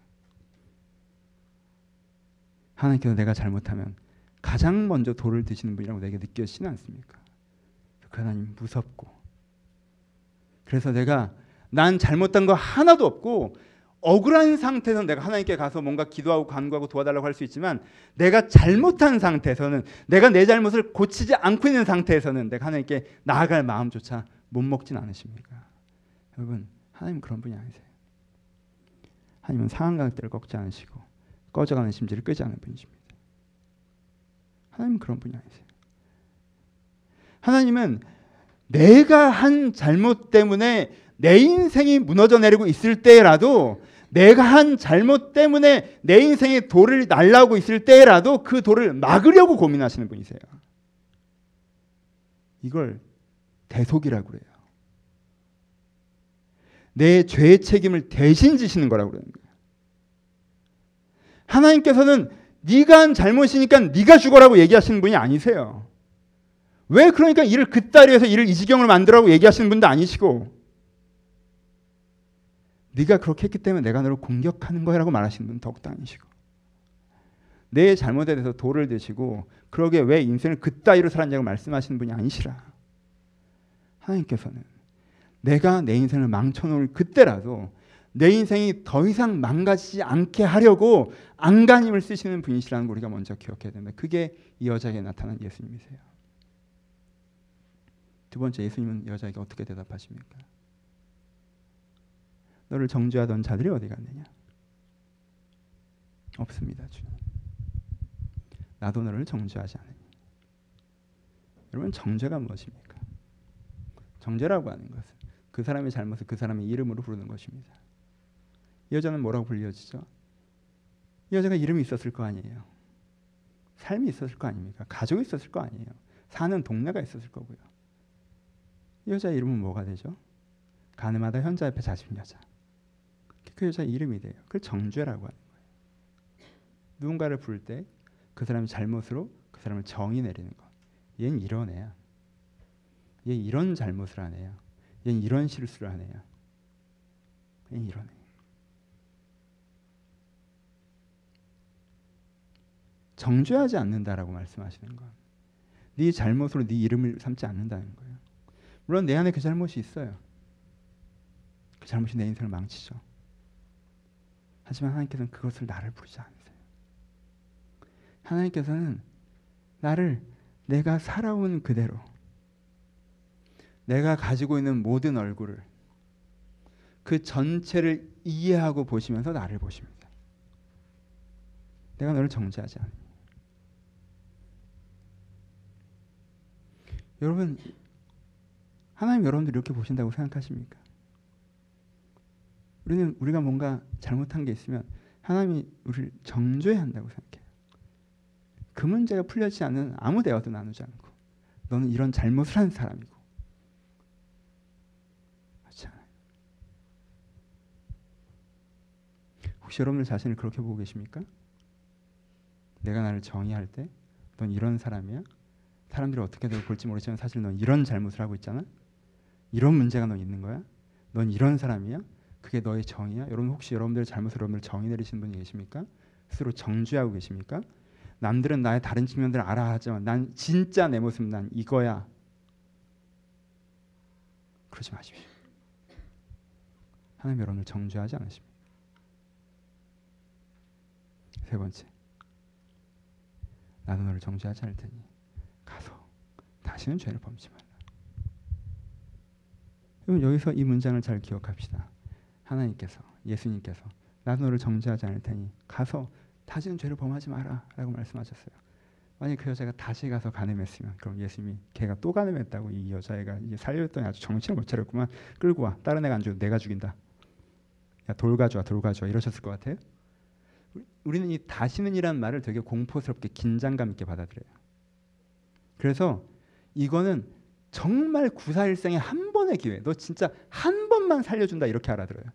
[SPEAKER 1] 하나님께서 내가 잘못하면 가장 먼저 돌을 드시는 분이라고 내게 느껴지지는 않습니까? 그 하나님 무섭고 그래서 난 잘못한 거 하나도 없고 억울한 상태에서는 내가 하나님께 가서 뭔가 기도하고 간구하고 도와달라고 할 수 있지만 내가 잘못한 상태에서는 내가 내 잘못을 고치지 않고 있는 상태에서는 내가 하나님께 나아갈 마음조차 못 먹진 않으십니까? 여러분 하나님은 그런 분이 아니세요. 하나님은 상한 가격대를 꺾지 않으시고 꺼져가는 심지를 끄지 않는 분이십니다. 하나님은 그런 분이 아니세요. 하나님은 내가 한 잘못 때문에 내 인생이 무너져 내리고 있을 때라도 내가 한 잘못 때문에 내 인생에 돌을 날라오고 있을 때라도 그 돌을 막으려고 고민하시는 분이세요. 이걸 대속이라고 그래요. 내 죄의 책임을 대신 지시는 거라고 그러는 거예요. 하나님께서는 네가 한 잘못이니까 네가 죽어라고 얘기하시는 분이 아니세요. 왜 그러니까 이를 그따위 해서 이를 이 지경을 만들라고 얘기하시는 분도 아니시고 네가 그렇게 했기 때문에 내가 너를 공격하는 거라고 말하시는 분은 더욱더 아니시고 내 잘못에 대해서 돌을 드시고 그러게 왜 인생을 그따위로 살았냐고 말씀하시는 분이 아니시라. 하나님께서는 내가 내 인생을 망쳐놓을 그때라도 내 인생이 더 이상 망가지지 않게 하려고 안간힘을 쓰시는 분이시라는 걸 우리가 먼저 기억해야 됩니다. 그게 이 여자에게 나타난 예수님이세요. 두 번째, 예수님은 여자에게 어떻게 대답하십니까? 너를 정죄하던 자들이 어디 갔느냐? 없습니다, 주님. 나도 너를 정죄하지 않으니. 여러분, 정죄가 무엇입니까? 정죄라고 하는 것은 그 사람의 잘못을 그 사람의 이름으로 부르는 것입니다. 이 여자는 뭐라고 불려지죠? 이 여자가 이름이 있었을 거 아니에요. 삶이 있었을 거 아닙니까? 가족이 있었을 거 아니에요. 사는 동네가 있었을 거고요. 이 여자 이름은 뭐가 되죠? 가늠하다 현자 앞에 자신 여자. 그 여자 이름이 돼요. 그걸 정죄라고 하는 거예요. 누군가를 부를 때 그 사람의 잘못으로 그 사람을 정의 내리는 것. 얘는 이런 애야. 얘 이런 잘못을 한 애야. 얘는 이런 실수를 한 애야. 얘는 이런 애. 정죄하지 않는다라고 말씀하시는 건 네 잘못으로 네 이름을 삼지 않는다는 거예요. 물론 내 안에 그 잘못이 있어요. 그 잘못이 내 인생을 망치죠. 하지만 하나님께서는 그것을 나를 부르지 않으세요. 하나님께서는 나를 내가 살아온 그대로 내가 가지고 있는 모든 얼굴을 그 전체를 이해하고 보시면서 나를 보십니다. 내가 너를 정죄하지 않으니. 여러분, 하나님 여러분들 이렇게 보신다고 생각하십니까? 우리가 뭔가 잘못한 게 있으면 하나님이 우리를 정죄해야 한다고 생각해요. 그 문제가 풀려지지 않는 아무 대화도 나누지 않고 너는 이런 잘못을 한 사람이고. 그렇지 않아요? 혹시 여러분들 자신을 그렇게 보고 계십니까? 내가 나를 정의할 때 넌 이런 사람이야? 사람들이 어떻게 볼지 모르지만 사실 넌 이런 잘못을 하고 있잖아? 이런 문제가 너 있는 거야? 넌 이런 사람이야? 그게 너의 정의야? 여러분 혹시 여러분들의 잘못을 여러분들 정의 내리시는 분이 계십니까? 스스로 정죄하고 계십니까? 남들은 나의 다른 측면들을 알아 하지만 난 진짜 내 모습은 난 이거야. 그러지 마십시오. 하나님 여러분을 정죄하지 않으십니다. 세 번째, 나도 너를 정죄하지 않을 테니 가서 다시는 죄를 범치 말라. 여러분 여기서 이 문장을 잘 기억합시다. 하나님께서, 예수님께서 나도 너를 정죄하지 않을 테니 가서 다시는 죄를 범하지 마라 라고 말씀하셨어요. 만약 그 여자가 다시 가서 간음했으면 그럼 예수님이 걔가 또 간음했다고 이 여자애가 이제 살려줬더니 아주 정신을 못 차렸구만. 끌고 와. 다른 애가 안 죽어도 내가 죽인다. 야 돌 가져와 돌 가져와 이러셨을 것 같아요. 우리는 이 다시는 이란 말을 되게 공포스럽게 긴장감 있게 받아들여요. 그래서 이거는 정말 구사일생의 한 번의 기회. 너 진짜 한 번만 살려준다 이렇게 알아들어요.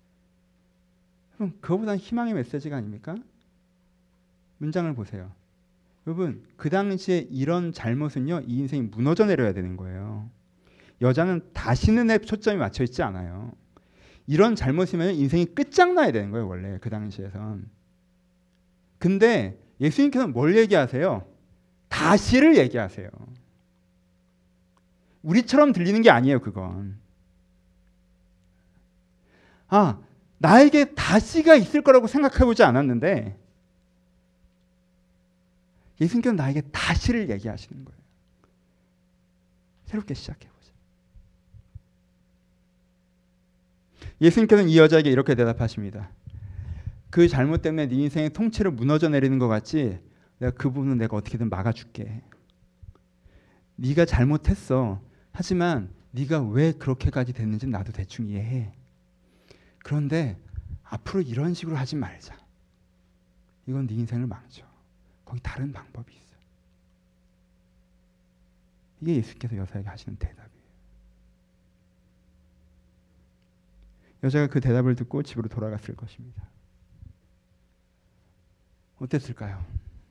[SPEAKER 1] 그럼 그거보다는 희망의 메시지가 아닙니까? 문장을 보세요. 여러분 그 당시에 이런 잘못은요 이 인생이 무너져 내려야 되는 거예요. 여자는 다시는에 초점이 맞춰 있지 않아요. 이런 잘못이면 인생이 끝장나야 되는 거예요 원래 그 당시에선. 근데 예수님께서는 뭘 얘기하세요? 다시를 얘기하세요. 우리처럼 들리는 게 아니에요 그건. 아 나에게 다시가 있을 거라고 생각해보지 않았는데 예수님께서는 나에게 다시를 얘기하시는 거예요. 새롭게 시작해보자. 예수님께서는 이 여자에게 이렇게 대답하십니다. 그 잘못 때문에 네 인생의 통째로 무너져 내리는 것 같지? 내가 그 부분은 내가 어떻게든 막아줄게. 네가 잘못했어. 하지만 네가 왜 그렇게까지 됐는지 나도 대충 이해해. 그런데 앞으로 이런 식으로 하지 말자. 이건 네 인생을 망쳐. 거기 다른 방법이 있어. 이게 예수께서 여자에게 하시는 대답이에요. 여자가 그 대답을 듣고 집으로 돌아갔을 것입니다. 어땠을까요?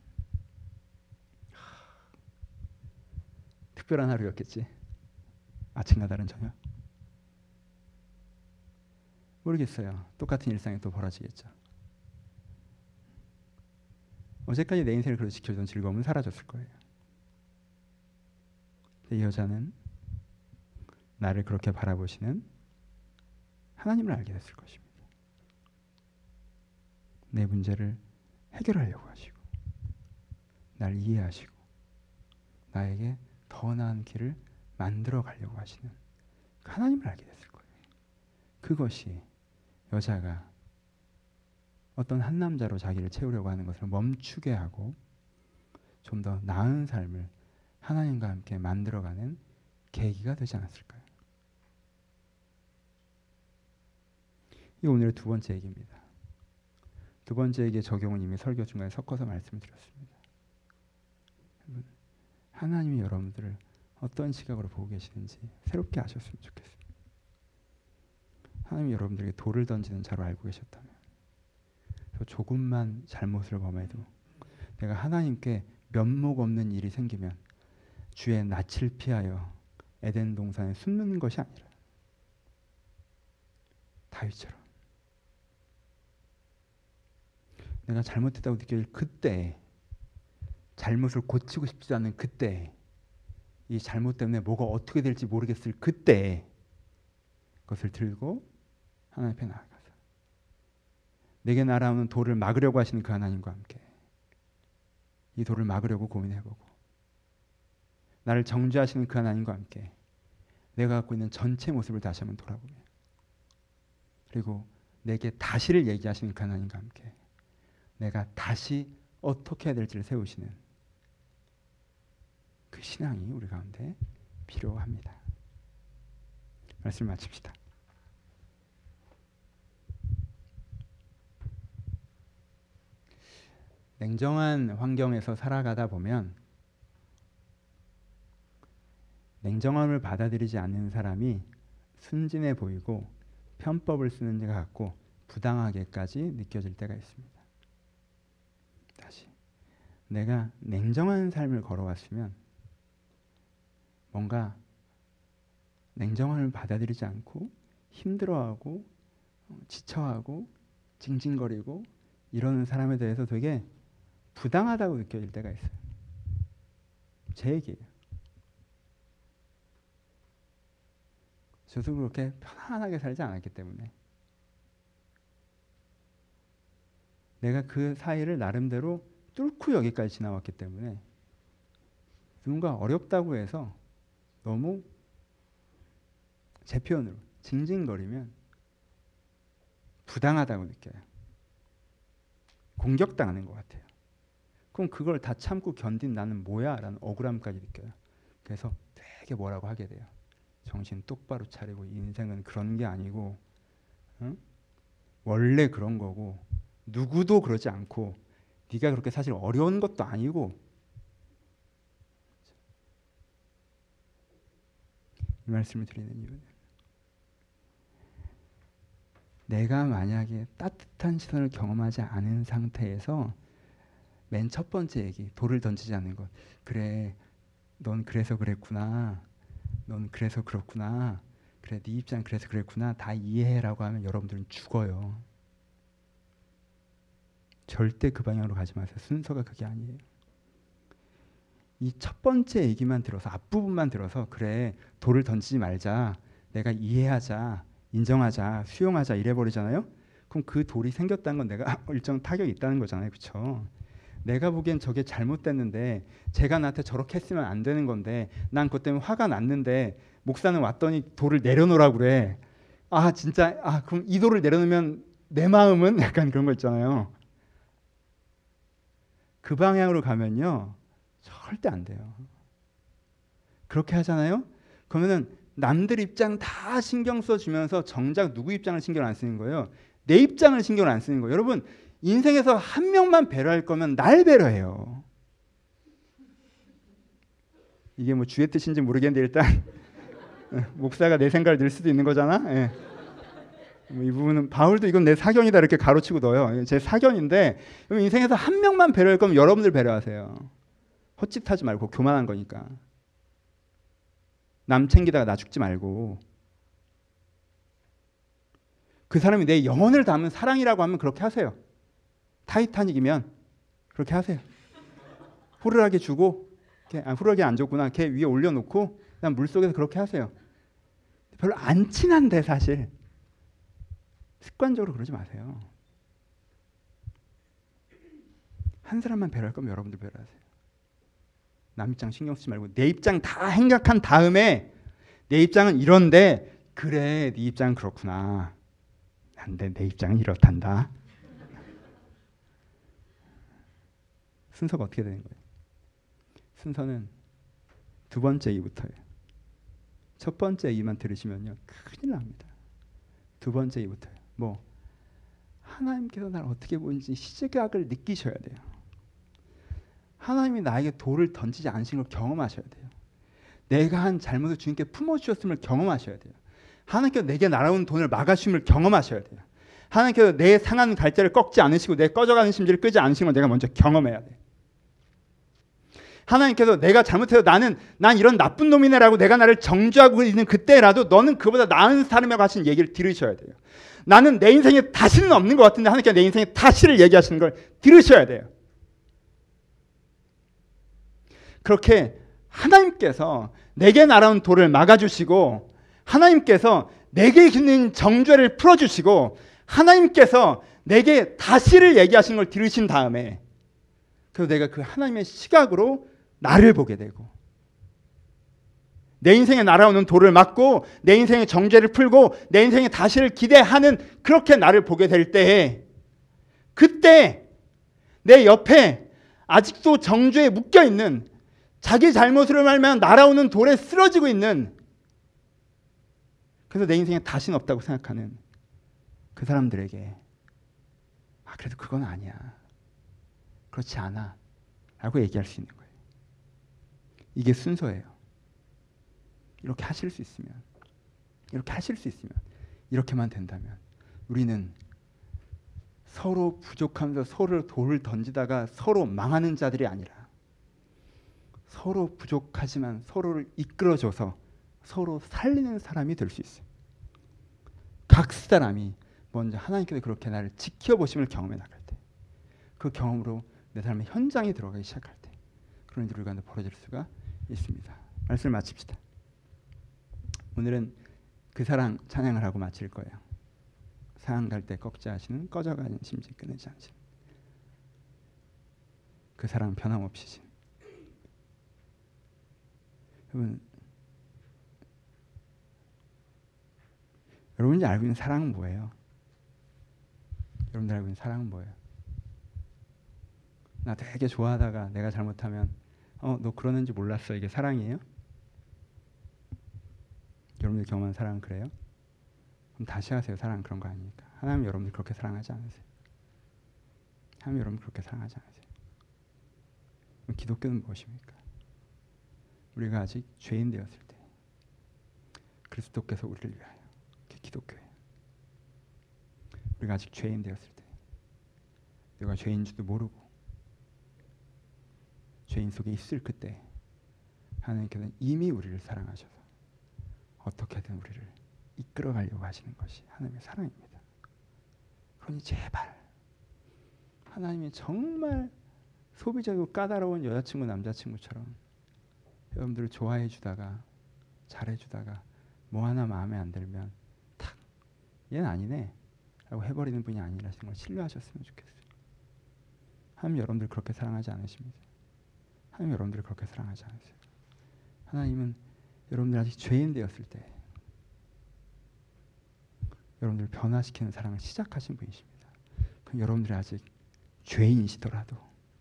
[SPEAKER 1] 특별한 하루였겠지. 아침과 다른 저녁. 모르겠어요. 똑같은 일상이 또 벌어지겠죠. 어제까지 내 인생을 그렇게 지켜주던 즐거움은 사라졌을 거예요. 이 여자는 나를 그렇게 바라보시는 하나님을 알게 됐을 것입니다. 내 문제를 해결하려고 하시고 날 이해하시고 나에게 더 나은 길을 만들어 가려고 하시는 하나님을 알게 됐을 거예요. 그것이 여자가 어떤 한 남자로 자기를 채우려고 하는 것을 멈추게 하고 좀 더 나은 삶을 하나님과 함께 만들어가는 계기가 되지 않았을까요? 이 오늘의 두 번째 얘기입니다. 두 번째 얘기의 적용은 이미 설교 중간에 섞어서 말씀을 드렸습니다. 하나님이 여러분들을 어떤 시각으로 보고 계시는지 새롭게 아셨으면 좋겠어요. 하나님이 여러분들에게 돌을 던지는 자로 알고 계셨다면, 조금만 잘못을 범해도 내가 하나님께 면목 없는 일이 생기면 주의 낯을 피하여 에덴 동산에 숨는 것이 아니라 다윗처럼 내가 잘못했다고 느낄 그때, 잘못을 고치고 싶지 않은 그때, 이 잘못 때문에 뭐가 어떻게 될지 모르겠을 그때 그것을 들고 하나님 앞에 나아가서 내게 날아오는 돌을 막으려고 하시는 그 하나님과 함께 이 돌을 막으려고 고민해보고, 나를 정죄하시는 그 하나님과 함께 내가 갖고 있는 전체 모습을 다시 한번 돌아보며, 그리고 내게 다시를 얘기하시는 그 하나님과 함께 내가 다시 어떻게 해야 될지를 세우시는 그 신앙이 우리 가운데 필요합니다. 말씀을 마칩시다. 냉정한 환경에서 살아가다 보면 냉정함을 받아들이지 않는 사람이 순진해 보이고 편법을 쓰는 것 같고 부당하게까지 느껴질 때가 있습니다. 다시, 내가 냉정한 삶을 걸어왔으면 뭔가 냉정함을 받아들이지 않고 힘들어하고 지쳐하고 징징거리고 이러는 사람에 대해서 되게 부당하다고 느껴질 때가 있어요. 제 얘기예요. 저도 그렇게 편안하게 살지 않았기 때문에 내가 그 사이를 나름대로 뚫고 여기까지 지나왔기 때문에 누군가 어렵다고 해서 너무 제 표현으로 징징거리면 부당하다고 느껴요. 공격당하는 것 같아요. 그럼 그걸 다 참고 견딘 나는 뭐야? 라는 억울함까지 느껴요. 그래서 되게 뭐라고 하게 돼요. 정신 똑바로 차리고 인생은 그런 게 아니고 응? 원래 그런 거고 누구도 그러지 않고 네가 그렇게 사실 어려운 것도 아니고, 이 말씀을 드리는 이유는 내가 만약에 따뜻한 시선을 경험하지 않은 상태에서 맨 첫 번째 얘기, 돌을 던지지 않는 것. 그래, 넌 그래서 그랬구나. 넌 그래서 그렇구나. 그래, 네 입장 그래서 그랬구나. 다 이해해라고 하면 여러분들은 죽어요. 절대 그 방향으로 가지 마세요. 순서가 그게 아니에요. 이 첫 번째 얘기만 들어서, 앞부분만 들어서 그래, 돌을 던지지 말자. 내가 이해하자. 인정하자. 수용하자. 이래버리잖아요. 그럼 그 돌이 생겼다는 건 내가 일정 타격이 있다는 거잖아요. 그렇죠? 내가 보기엔 저게 잘못됐는데 제가 나한테 저렇게 했으면 안 되는 건데 난 그것 때문에 화가 났는데 목사는 왔더니 돌을 내려놓으라고 그래. 아 진짜, 그럼 이 돌을 내려놓으면 내 마음은 약간 그런 거 있잖아요. 그 방향으로 가면요 절대 안 돼요. 그렇게 하잖아요. 그러면은 남들 입장 다 신경 써주면서 정작 누구 입장을 신경 안 쓰는 거예요. 내 입장을 신경 안 쓰는 거예요. 여러분, 인생에서 한 명만 배려할 거면 날 배려해요. 이게 뭐 주의 뜻인지 모르겠는데 일단 목사가 내 생각을 늘 수도 있는 거잖아. 예. 이 부분은 바울도 이건 내 사견이다 이렇게 가로치고 넣어요. 제 사견인데, 인생에서 한 명만 배려할 거면 여러분들 배려하세요. 헛짓하지 말고, 교만한 거니까. 남 챙기다가 나 죽지 말고. 그 사람이 내 영혼을 담은 사랑이라고 하면 그렇게 하세요. 타이타닉이면 그렇게 하세요. 후르락에 주고, 후르락에 안 줬구나. 걔 위에 올려놓고 그냥 물속에서 그렇게 하세요. 별로 안 친한데 사실 습관적으로 그러지 마세요. 한 사람만 배려할 거면 여러분들 배려하세요. 남 입장 신경 쓰지 말고 내 입장 다 생각한 다음에 내 입장은 이런데 그래 네 입장은 그렇구나. 근데 내 입장은 이렇단다. 순서가 어떻게 되는 거예요? 순서는 두 번째 이부터예요. 첫 번째 이만 들으시면요 큰일 납니다. 두 번째 이부터요. 뭐 하나님께서 나를 어떻게 보는지 시각을 느끼셔야 돼요. 하나님이 나에게 돌을 던지지 않으신 걸 경험하셔야 돼요. 내가 한 잘못을 주님께 품어주셨음을 경험하셔야 돼요. 하나님께서 내게 날아오는 돈을 막아주심을 경험하셔야 돼요. 하나님께서 내 상한 갈대를 꺾지 않으시고 내 꺼져가는 심지를 끄지 않으신 걸 내가 먼저 경험해야 돼. 하나님께서 내가 잘못해서 난 이런 나쁜 놈이네라고 내가 나를 정죄하고 있는 그때라도 너는 그보다 나은 사람이라고 하신 얘기를 들으셔야 돼요. 나는 내 인생에 다시는 없는 것 같은데 하나님께서 내 인생에 다시를 얘기하시는 걸 들으셔야 돼요. 그렇게 하나님께서 내게 날아온 돌을 막아주시고 하나님께서 내게 있는 정죄를 풀어주시고 하나님께서 내게 다시를 얘기하시는 걸 들으신 다음에 그래서 내가 그 하나님의 시각으로 나를 보게 되고 내 인생에 날아오는 돌을 막고 내 인생의 정죄를 풀고 내 인생의 다시를 기대하는 그렇게 나를 보게 될 때에 그때 내 옆에 아직도 정죄에 묶여있는 자기 잘못으로 말미암아 날아오는 돌에 쓰러지고 있는 그래서 내 인생에 다시는 없다고 생각하는 그 사람들에게 그래도 그건 아니야. 그렇지 않아. 라고 얘기할 수 있는 거예요. 이게 순서예요. 이렇게 하실 수 있으면 이렇게만 된다면 우리는 서로 부족하면서 서로 돌을 던지다가 서로 망하는 자들이 아니라 서로 부족하지만 서로를 이끌어줘서 서로 살리는 사람이 될 수 있어요. 각 사람이 먼저 하나님께서 그렇게 나를 지켜보심을 경험해 나갈 때 그 경험으로 내 삶의 현장에 들어가기 시작할 때 그런 일이 우리 가운데 벌어질 수가 있습니다. 말씀을 마칩시다. 오늘은 그 사랑 찬양을 하고 마칠 거예요. 상한 갈 때 꺾지 하시는 꺼져가는 심지 끊이지 않으신 그 사랑 변함없이신 여러분이 알고 있는 사랑은 뭐예요? 여러분들 알고 있는 사랑은 뭐예요? 나 되게 좋아하다가 내가 잘못하면 너 그러는지 몰랐어. 이게 사랑이에요? 여러분들 경험한 사랑은 그래요? 그럼 다시 하세요. 사랑은 그런 거 아니니까. 하나님 여러분들 그렇게 사랑하지 않으세요. 하나님 여러분들 그렇게 사랑하지 않으세요. 그럼 기독교는 무엇입니까? 우리가 아직 죄인 되었을 때 그리스도께서 우리를 위하여 그게 기독교예요. 우리가 아직 죄인 되었을 때 내가 죄인 줄도 모르고 죄인 속에 있을 그때 하나님께서는 이미 우리를 사랑하셔서 어떻게든 우리를 이끌어가려고 하시는 것이 하나님의 사랑입니다. 그러니 제발 하나님이 정말 소비자고 까다로운 여자친구 남자친구처럼 여러분들을 좋아해 주다가 잘해 주다가 뭐 하나 마음에 안 들면 탁 얘는 아니네 라고 해버리는 분이 아니라는 걸 신뢰하셨으면 좋겠어요. 하나님 여러분들 그렇게 사랑하지 않으십니다. 하나님 여러분들을 그렇게 사랑하지 않으세요. 하나님은 여러분들 아직 죄인 되었을 때 여러분들을 변화시키는 사랑을 시작하신 분이십니다. 그럼 여러분들이 아직 죄인이시더라도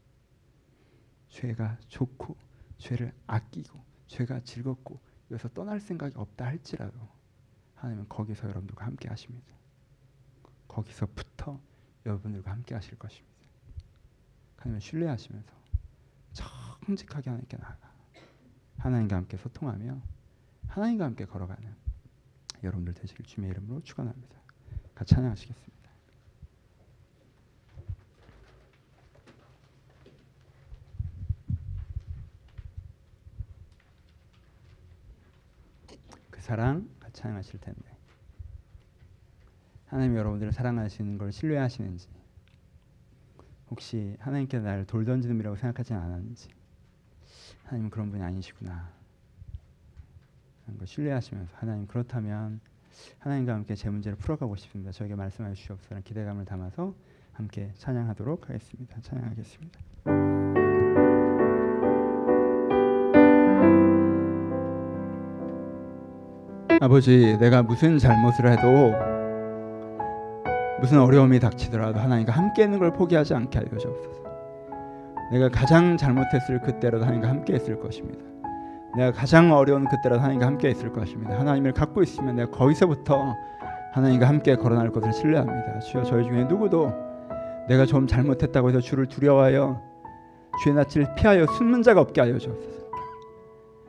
[SPEAKER 1] 죄가 좋고 죄를 아끼고 죄가 즐겁고 여기서 떠날 생각이 없다 할지라도 하나님은 거기서 여러분들과 함께 하십니다. 거기서부터 여러분들과 함께 하실 것입니다. 하나님을 신뢰하시면서 정직하게 하나님께 나아가 하나님과 함께 소통하며 하나님과 함께 걸어가는 여러분들 되시길 주님의 이름으로 축원합니다. 같이 찬양하시겠습니다. 그 사랑 같이 찬양하실 텐데 하나님 여러분들을 사랑하시는 걸 신뢰하시는지 혹시 하나님께서 나를 돌 던지는 분이라고 생각하지는 않았는지 하나님은 그런 분이 아니시구나 하는 걸 신뢰하시면서 하나님 그렇다면 하나님과 함께 제 문제를 풀어가고 싶습니다. 저에게 말씀하여 주시옵소서 기대감을 담아서 함께 찬양하도록 하겠습니다. 찬양하겠습니다. 아버지 내가 무슨 잘못을 해도 무슨 어려움이 닥치더라도 하나님과 함께 있는 걸 포기하지 않게 하여 주옵소서. 내가 가장 잘못했을 그때라도 하나님과 함께 있을 것입니다. 내가 가장 어려운 그때라도 하나님과 함께 있을 것입니다. 하나님을 갖고 있으면 내가 거기서부터 하나님과 함께 걸어날 것을 신뢰합니다. 주여 저희 중에 누구도 내가 좀 잘못했다고 해서 주를 두려워하여 주의 낯을 피하여 숨는 자가 없게 하여 주옵소서.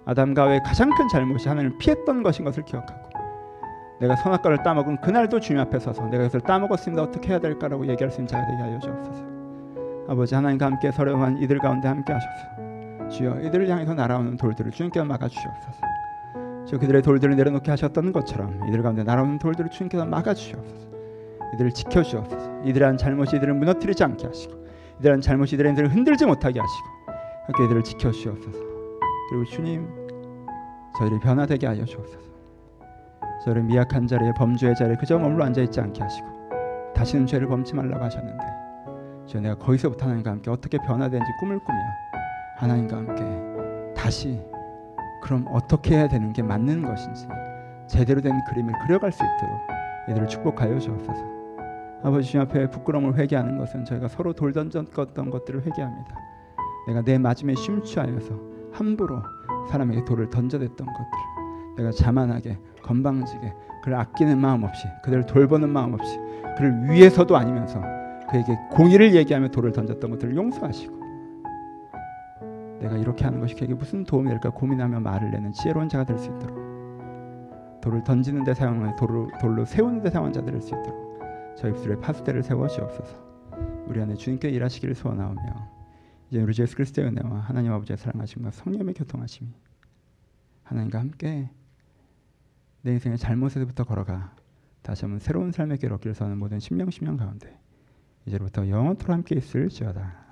[SPEAKER 1] 아담과 하와의 가장 큰 잘못이 하나님을 피했던 것인 것을 기억하고 내가 선악과를 따먹은 그날도 주님 앞에 서서 내가 이것을 따먹었습니다. 어떻게 해야 될까라고 얘기할 수 있는 자가 되게 하여 주옵소서. 아버지 하나님과 함께 서러워한 이들 가운데 함께 하셔서 주여 이들을 향해서 날아오는 돌들을 주님께서 막아주시옵소서. 주여 그들의 돌들을 내려놓게 하셨던 것처럼 이들 가운데 날아오는 돌들을 주님께서 막아주시옵소서. 이들을 지켜주옵소서. 이들의 한 잘못이 이들을 무너뜨리지 않게 하시고 이들의 한 잘못이 이들을 흔들지 못하게 하시고 함께 이들을 지켜주시옵소서. 그리고 주님 저희를 변화되게 하여 주옵소서. 저희를 미약한 자리에 범죄의 자리에 그저 머물러 앉아있지 않게 하시고 다시는 죄를 범치 말라고 하셨는데 주여 내가 거기서부터 하나님과 함께 어떻게 변화되는지 꿈을 꾸며 하나님과 함께 다시 그럼 어떻게 해야 되는 게 맞는 것인지 제대로 된 그림을 그려갈 수 있도록 이들을 축복하여 주옵소서. 아버지 주님 앞에 부끄러움을 회개하는 것은 저희가 서로 돌 던졌던 것들을 회개합니다. 내가 내 맞음에 심취하여서 함부로 사람에게 돌을 던져댔던 것들, 내가 자만하게 건방지게 그를 아끼는 마음 없이 그들을 돌보는 마음 없이 그를 위해서도 아니면서 그에게 공의를 얘기하며 돌을 던졌던 것들을 용서하시고 내가 이렇게 하는 것이 그에게 무슨 도움이 될까 고민하며 말을 내는 지혜로운 자가 될 수 있도록 돌을 던지는 데 사용하는 돌로 세우는 데 사용한 자들 될 수 있도록 저희 입술에 파수대를 세워 주옵소서. 우리 안에 주님께 일하시기를 소원하오며 이제 우리 주 예수 그리스도의 은혜와 하나님 아버지의 사랑하심과 성령의 교통하심이 하나님과 함께 내 인생의 잘못에서부터 걸어가 다시 한번 새로운 삶의 길을 얻기를 소원하는 모든 심령 가운데 이제부터 영원토록 함께 있을지어다.